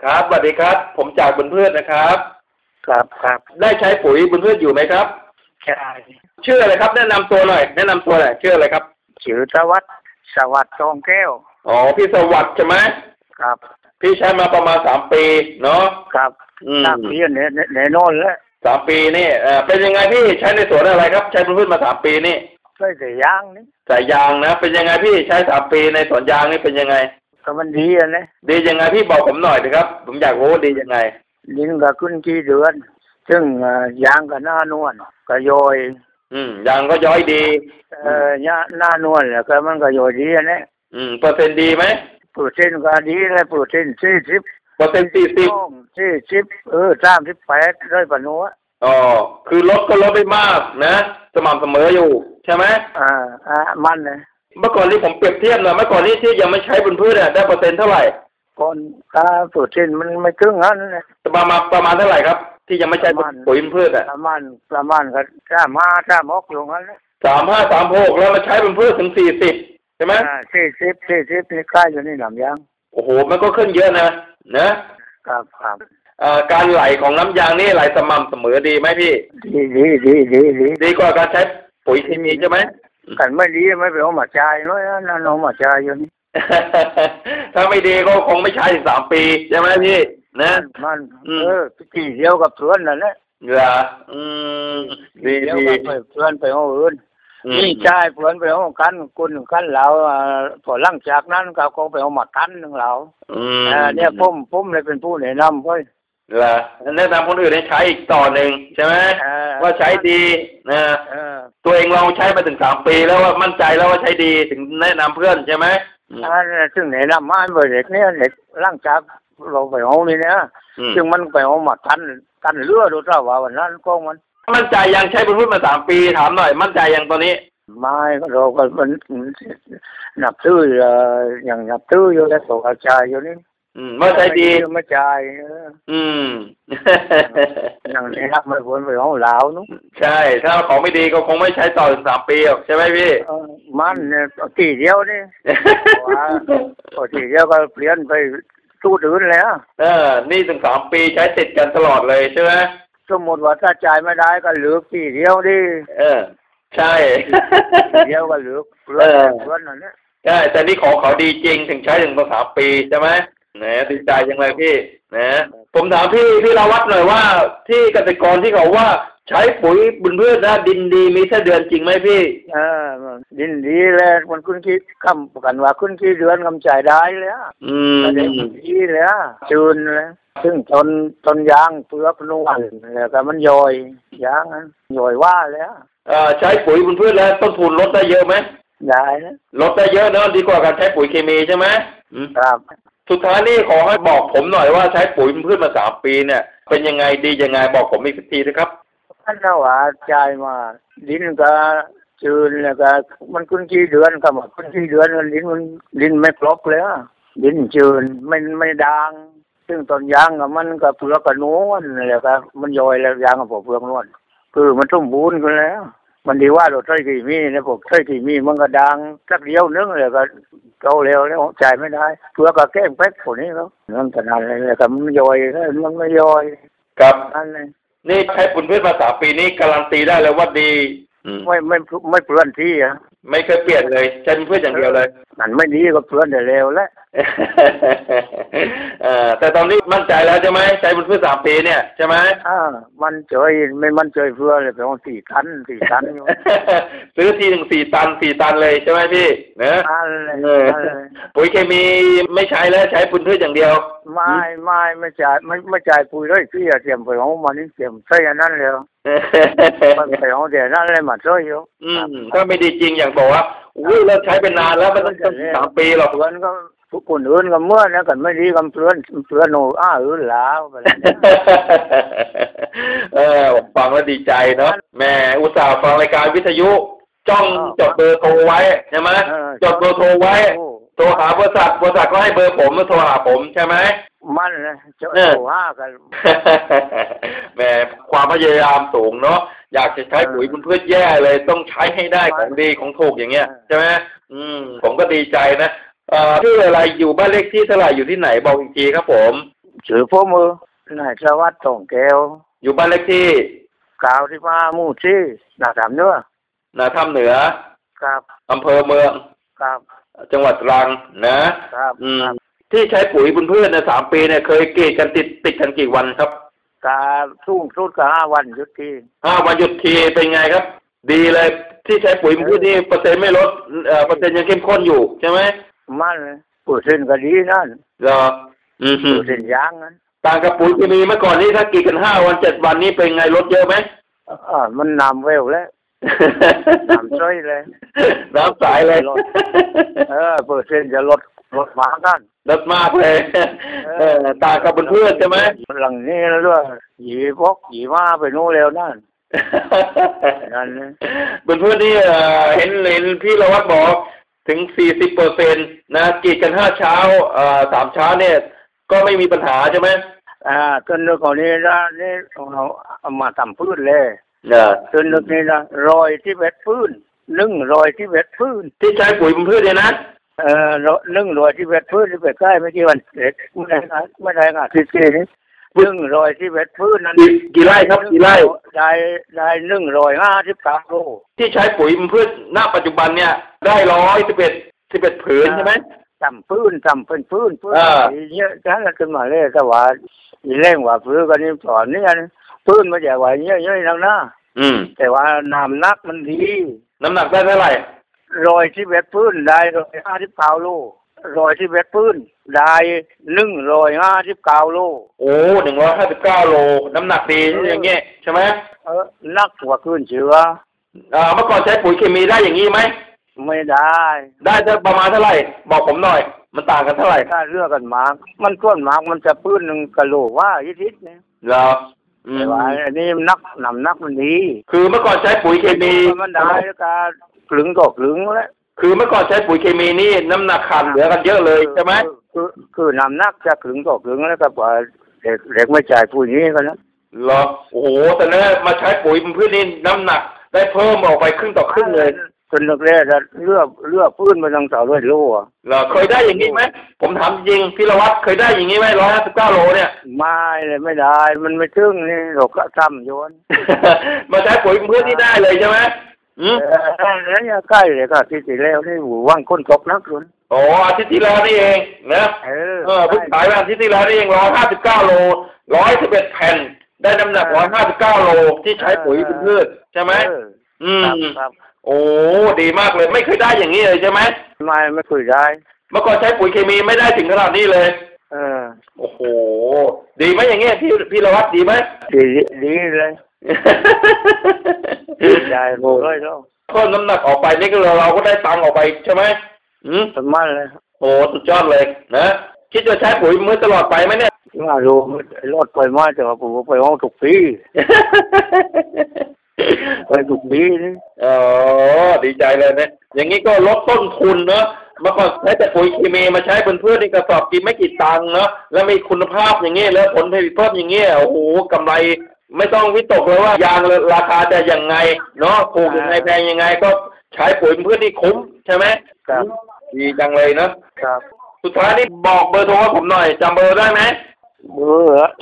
ครับสวัสดีครับผมจากบุญพืชนะครับครับได้ใช้ปุ๋ยบุญพืชอยู่ไหมครับใช่ชื่ออะไรครับแนะนำตัวหน่อยชื่ออะไรครับชื่อสวัสดิ์ทองแก้วอ๋อพี่สวัสดิ์ใช่ไหมครับพี่ใช้มาประมาณ3 ปีเนาะครับ3 ปีเนี่ยโน่นแล้ว 3 ปีนี่เป็นยังไงพี่ใช้ในสวนอะไรครับใช้บุญพืชมา3 ปีนี่ใช่แต่ยางนี่ใส่ยางนะเป็นยังไงพี่ใช้3 ปีในสวนยางนี่เป็นยังไงก็มันดีอ่ะนะดียังไงพี่บอกผมหน่อยสิครับผมอยากรู้ดียังไงดินก็ขึ้นกี่เดือนซึ่งยางก็หน้านวลก็ย่อยยางก็ย้อยดีหน้านวลแล้วก็มันก็ย่อยดีอ่ะนะเปอร์เซ็นต์ดีไหมเปอร์เซ็นต์ก็ดีเลยเปอร์เซ็นต์40% เปอร์เซ็นต์ 40 38ได้ปะหนูอ๋อคือลดก็ลดไม่มากนะสม่ำเสมออยู่ใช่ไหมมันนะเมื่อก่อนนี้ผมเปรียบเทียบนะเมื่อก่อนนี้ที่ยังไม่ใช้บุญพืชได้เปอร์เซ็นต์เท่าไหร่ก่อนเปอร์เซ็นต์มันไม่ครึ่งนั้นนะประมาณเท่าไหร่ครับที่ยังไม่ใช้ปุ๋ยบุญพืชประมาณก็35 36อยู่งั้น 35 36แล้วมาใช้บุญพืชถึง40ใช่ไหม 40นี่ค่าอยู่นี่หนำยางโอ้โหมันก็ขึ้นเยอะนะครับการไหลของน้ำยางนี่ไหลสม่ำเสมอดีไหมพี่ดีกว่าการใช้ปุ๋ยเคมีใช่ไหมกันไม่ดีไม่ไปเอามาจ่ายน้อยนั่นเอามาจ่ายอยู่นี่ถ้าไม่ดีก็คงไม่ใช้ถึง3 ปีใช่ไหมพี่นะมันปีเดียวกับเพื่อนนั่นแหละเหรอดีเพื่อนไปเอาอื่นนี่จ่ายเพื่อนไปเอากันเราพอหลังจากนั้นเขาไปเอามากันนึงเราเนี่ยผมเลยเป็นผู้แนะนำค่อยเหรอแนะนำคนอื่นให้ใช้อีกต่อหนึ่งใช่ไหมว่าใช้ดีนะตัวเองลองใช้มาถึง3 ปีแล้วว่ามั่นใจแล้วว่าใช้ดีถึงแนะนำเพื่อนใช่ไหมซึ่งแนะนำมาเด็กเนี่ยเด็กหลังจากเราไปเอานี่เนี่ยซึ่งมันไปเอามากันเรือดูเท่าว่าวันนั้นก็มันมั่นใจยังใช้บุญพืชมา3 ปีถามหน่อยมั่นใจยังตอนนี้ไม่เราก็มันนับตื้ออย่างนับตื้ออยู่แล้วตกใจอยู่นี่ว่าใช้ดีไม่ใจอย่างนี้ครับไม่ควรไปของเหลานุ๊กใช่ถ้าของไม่ดีก็คงไม่ใช้ต่อถึง3 ปีหรอกใช่ไหมพี่มันเนี่ยทีเดียวนี่พอทีเดียวก็เปลี่ยนไปตู้อื่นแล้วนี่ถึง3 ปีใช้ติดกันตลอดเลยใช่ไหมสมมติว่าถ้าจ่ายไม่ได้ก็เหลือทีเดียวดิใช่เดียวก็เหลือเพื่อนนั่นแหละใช่แต่นี่ของเขาดีจริงถึงใช้ถึง3 ปีใช่ไหมดีใจยังไงพี่ผมถามพี่ราวัฒน์หน่อยว่าที่เกษตรกรที่เขาว่าใช้ปุ๋ยบุญพืชนะดินดีมีแค่เดือนจริงไหมพี่ดินดีแล้วมันคุณคิดคำกันว่าคุณคิดเดือนกำจ่ายได้แล้วดีแล้วจืนแล้วซึ่งต้นยางเปลือกนวลแล้วก็มันย่อยยางนั้นย่อยว่าแล้วใช้ปุ๋ยบุญพืชแล้วต้นทุนลดได้เยอะไหมได้นะลดได้เยอะนะดีกว่าการใช้ปุ๋ยเคมีใช่ไหมครับสุดท้ายนี่ขอให้บอกผมหน่อยว่าใช้ปุ๋ยพืชมา3 ปีเนี่ยเป็นยังไงดียังไงบอกผมอีกสักทีนะครับท่านว่าใจมาดินก็จืดแล้วก็มันคุณกี่เดือนครับคุณกี่เดือนดินไม่ครบเลยดินจืดไม่ดังซึ่งต้นยางมันก็เปลือกก็นุ่นแล้วก็มันย่อยแล้วยางก็เปลือกนุ่นคือมันสมบูรณ์กันแล้วมันดีว่าเราใช้เคมีนะผมใช้เคมีมันก็ดังสักเดียวนึงเลยก็เกาเร็วแล้วจ่ายไม่ได้เพื่อก็แก้งแป๊กคนนี้เขาเรื่องขนาดเลยแต่มันย่อยมันไม่ย่อยครับนั่นเลยนี่ใช้ปุ๋ยพืชมา3 ปีนี้การันตีได้เลยว่าดีไม่เปลี่ยนที่ไม่เคยเปลี่ยนเลยใช้ปุ๋ยพืชอย่างเดียวเลยนั่นไม่ดีก็เปลี่ยนได้เร็วแล้วแต่ตอนนี้มั่นใจแล้วใช่ไหมใช้ปุ๋ยพืช3 ปีเนี่ยใช่ไหมมันเฉยไม่มันเฉยเพื่อเลยไปเอา4 ตันซื้อทีหนึ่ง4 ตันเลยใช่ไหมพี่ปุ๋ยเคมีไม่ใช้แล้วใช้ปุ๋ยพืชอย่างเดียวไม่จ่ายปุ๋ยเลยพี่เตรียมไปเอามันนี่เตรียมใช้อันนั้นเลยมันไปเอาเดี๋ยวนั้นเลยมาช่วยอยู่ถ้าไม่ดีจริงอย่างบอกว่าอุ้ยเราใช้เป็นนานแล้วมันต้อง3 ปีหรอกเงินก็ทุกคนอื่นก็เมื่อนะกันไม่ดีกันเพื่อนหนูอื่นแล้วฟังแล้วดีใจเนาะแม่อุตส่าห์ฟังรายการวิทยุจ้องจดเบอร์โทรไว้ใช่ไหมจดเบอร์โทรไว้โทรหาบริษัทก็ให้เบอร์ผมมาโทรหาผมใช่ไหมมันนะจะโทรหากันแม่ความพยายามสูงเนาะอยากจะใช้ปุ๋ยบุญพืชแย่เลยต้องใช้ให้ได้ของดีของถูกอย่างเงี้ยใช่ไหมผมก็ดีใจนะชื่ออะไรอยู่บ้านเลขที่เท่าไหร่อยู่ที่ไหนบอกอีกทีครับผมชื่อพ่อมือนายสวัสดิ์ทองแก้วอยู่บ้านเลขที่ 95หมู่ที่นาถามเนื้อนาถ้ำเหนือครับอำเภอเมืองครับจังหวัดตรังนะครับที่ใช้ปุ๋ยบุญพืชใน3 ปีเนี่ยเคยกรีดกันติดกันกี่วันครับการสูงสุดก็5 วันหยุดที 5 วันหยุดทีเป็นไงครับดีเลยที่ใช้ปุ๋ยบุญพืชนี่เปอร์เซ็นต์ไม่ลดเปอร์เซ็นต์ยังเข้มข้นอยู่ใช่ไหมมันเปอร์เซ็นต์ก็ดีนั่นเหรอเปอร์เซ็นต์ยางนั้นต่างกับปุ๋ยเคมีเมื่อก่อนนี้ถ้ากรีดกัน5 วัน7 วันนี้เป็นไงลดเยอะไหมมันนำเวลแล้วน้ำช่วยเลยน้ำใสเลยเปอร์เซ็นต์จะลดมากกันลดมากเลยต่างกับเพื่อนใช่ไหมหลังนี้แล้วด้วยหยีพกหยีมาไปนู่นเร็วนั่นนั่นเพื่อนนี่เห็นพี่ละวัดบอกถึง40%นะกรีดกัน5 เช้า3 เช้าเนี่ยก็ไม่มีปัญหาใช่ไหมต้นเลือกของนี้นะนี่เราเอามาทำพืชเลยต้นเลือกนี้นะ100 ที่เวทพืช100 ที่เวทพืชที่ใช้ปุ๋ยพืชเนี่ยนะ 100 ที่เวทพืชที่ไปใกล้ไม่กี่วันเสร็จไม่ได้งานที่นี้100 ที่เวทพืชนั้นกี่ไร่ครับกี่ไร่ได้159 โลที่ใช้ปุ๋ยพืชณปัจจุบันเนี่ยได้111ผืนใช่ไหมจำพื้นเยอะจังเลยขึ้นมาเลยแต่ว่าอีเร่งว่าพื้นกันนี่สอนนี่พื้นมาจากว่าเยอะๆนักนะแต่ว่าน้ำหนักมันดีน้ำหนักได้เท่าไหร่ 100 ที่เวทพื้นได้159 โล100 ที่เวทพื้นได้159 โลโอ้159 โลน้ำหนักดีอย่างเงี้ยใช่ไหมนักกว่าขึ้นเชื้อเมื่อก่อนใช้ปุ๋ยเคมีได้อย่างงี้ไหมไม่ได้ประมาณเท่าไหร่บอกผมหน่อยมันต่างกันเท่าไหร่ถ้าเลือกกันมากมันก้นมากมันจะพื้น1 กิโลว่ายิดเนี่ยเหรอแต่ว่าอันนี้น้ำหนักมันดีคือเมื่อก่อนใช้ปุ๋ยเคมีมันได้การกลึงก็กลึงแล้วคือเมื่อก่อนใช้ปุ๋ยเคมีนี่น้ำหนักขาดเหลือกันเยอะเลยใช่ไหมคือน้ำหนักจะกลึงก็กลึงแล้วก็ว่าเด็กไม่จ่ายปุ๋ยนี้กันแล้วเหรอโอ้โหแต่เนี่ยมาใช้ปุ๋ยพืชนี่น้ำหนักได้เพิ่มออกไปครึ่งต่อครึ่งเลยจนแรกๆเลือกพื้นมาตั้ง200 โลเหรอเคยได้อย่างนี้ไหมผมถามจริงพี่ละวัดเคยได้อย่างนี้ไหม159 โลเนี่ยไม่ได้มันไม่ถึงนี่เราก็ทำโยนมาใช้ปุ๋ยพืชนี่ได้เลยใช่ไหมแล้วเนี่ยใกล้เลยก็ที่แล้วนี่ว่างคนตกนักเลยอ๋ออาทิตย์ที่แล้วนี่เองนะเพิ่งขายไปอาทิตย์ที่แล้วนี่เอง159 โล111 แผ่นได้น้ำหนัก159 โลที่ใช้ปุ๋ยพืชใช่ไหมครับโอ้ดีมากเลยไม่เคยได้อย่างนี้เลยใช่ไหมไม่เคยได้เมื่อก่อนใช้ปุ๋ยเคมีไม่ได้ถึงขนาดนี้เลยโอ้โหดีไหมอย่างเงี้ยพี่ละวัดดีไหมดีเลยใช่โอ้ยแล้วเพิ่มน้ำหนักออกไปนี่ก็เราก็ได้ตังค์ออกไปใช่ไหมสมมาเลยโอ้สุดยอดเลยนะคิดจะใช้ปุ๋ยมือตลอดไปไหมเนี่ยมาดูรอดไปมาแต่ว่าผมไปห้องทุกปีไปทุกปีนี่ดีใจเลยนะอย่างนี้ก็ลดต้นทุนเนอะเมื่อก่อนใช้แต่ปุ๋ยเคมีมาใช้เพื่อนนี่กระสอบกินไม่กี่ตังค์เนอะแล้วมีคุณภาพอย่างนี้แล้วผลผลิตเพิ่มอย่างนี้โอ้โหกำไรไม่ต้องวิตกเลยว่ายางราคาจะยังไงเนาะปลูกยังไงแพงยังไงก็ใช้ปุ๋ยเพื่อนนี่คุ้มใช่ไหมครับดีจังเลยนะครับสุดท้ายนี่บอกเบอร์โทรผมหน่อยจำเบอร์ได้ไหมเบอร์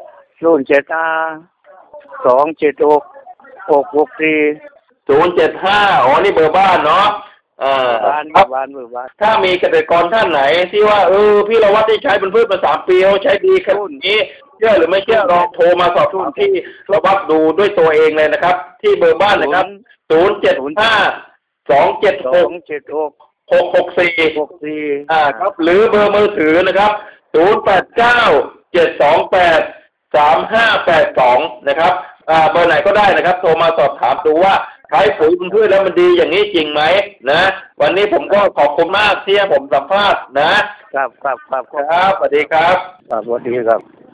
0752664 อ๋อนี่เบอร์บ้านเนาะบ้านถ้ามีเกษตรกรท่านไหนที่ว่าพี่ละวัดได้ใช้เป็นพืชมา3 ปีใช้ดีแค่นี้เชื่อหรือไม่เชื่อลองโทรมาสอบถามที่ละวัดดูด้วยตัวเองเลยนะครับที่เบอร์บ้านนะครับ075276664ครับหรือเบอร์มือถือนะครับ0897283582นะครับเบอร์ไหนก็ได้นะครับโทรมาสอบถามดูว่าใช้ปุ๋ยพืชแล้วมันดีอย่างนี้จริงไหมนะวันนี้ผมก็ขอบคุณมากที่ให้ผมสัมภาษณ์นะครับสวัสดีครับสวัสดีครับ